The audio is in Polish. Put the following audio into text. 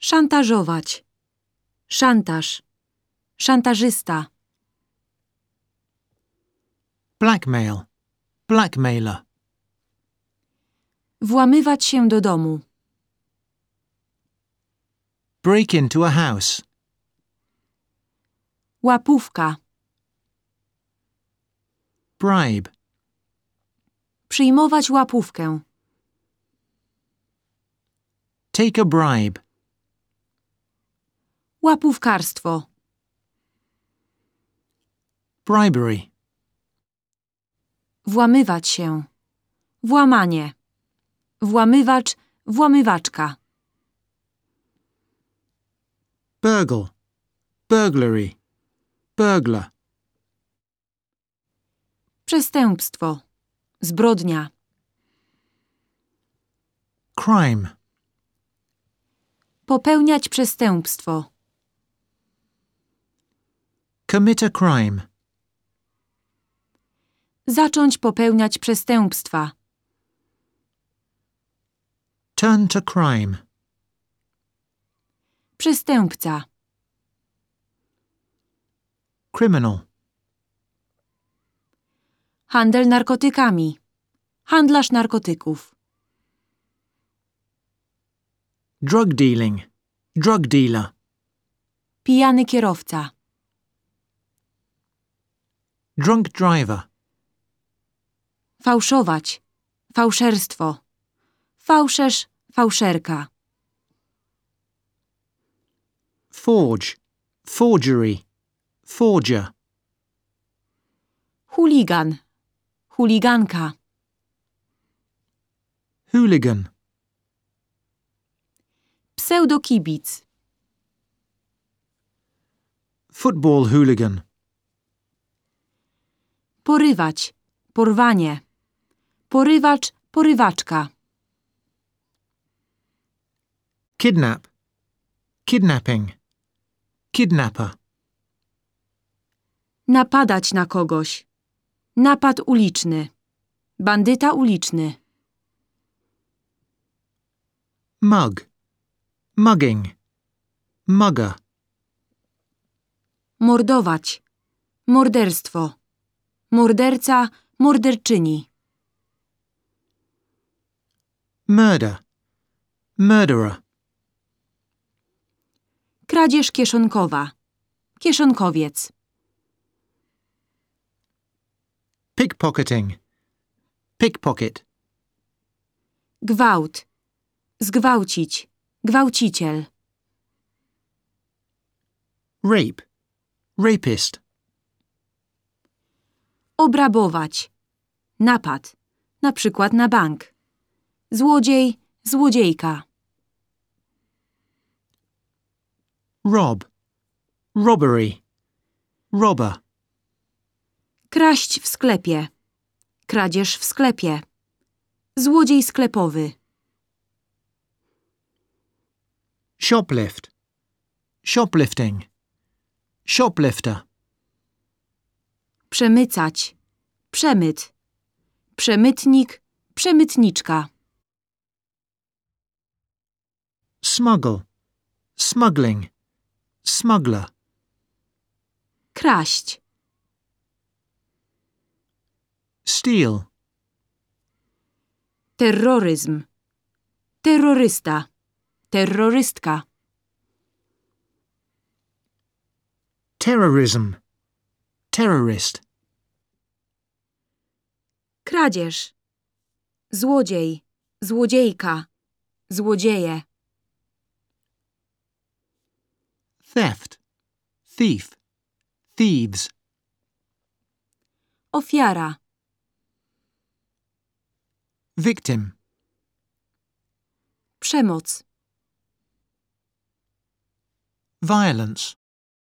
Szantażować. Szantaż. Szantażysta. Blackmail. Blackmailer. Włamywać się do domu. Break into a house. Łapówka. Bribe. Przyjmować łapówkę. Take a bribe. Łapówkarstwo. Bribery. Włamywać się. Włamanie. Włamywacz, włamywaczka. Burgle. Burglary. Burglar. Przestępstwo. Zbrodnia. Crime. Popełniać przestępstwo. Commit a crime. Zacząć popełniać przestępstwa. Turn to crime. Przestępca. Criminal. Handel narkotykami. Handlarz narkotyków. Drug dealing. Drug dealer. Pijany kierowca. Drunk driver. Fałszować. Fałszerstwo. Fałszerz, fałszerka. Forge. Forgery. Forger. Chuligan. Chuliganka. Hooligan. Pseudokibic. Football hooligan. Porywać. Porwanie. Porywacz, porywaczka. Kidnap. Kidnapping. Kidnapper. Napadać na kogoś. Napad uliczny. Bandyta uliczny. Mug. Mugging. Mugger. Mordować. Morderstwo. Morderca, morderczyni. Murder. Murderer. Kradzież kieszonkowa. Kieszonkowiec. Pickpocketing. Pickpocket. Gwałt. Zgwałcić. Gwałciciel. Rape. Rapist. Obrabować. Napad. Na przykład na bank. Złodziej, złodziejka. Rob. Robbery. Robber. Kraść w sklepie. Kradzież w sklepie. Złodziej sklepowy. Shoplift. Shoplifting. Shoplifter. Przemycać. Przemyt. Przemytnik, przemytniczka. Smuggle. Smuggling. Smuggler. Kraść. Steal. Terroryzm. Terrorysta. Terrorystka. Terrorism. Terrorist. Kradzież. Złodziej. Złodziejka. Złodzieje. Theft. Thief. Thieves. Ofiara. Victim. Przemoc. Violence.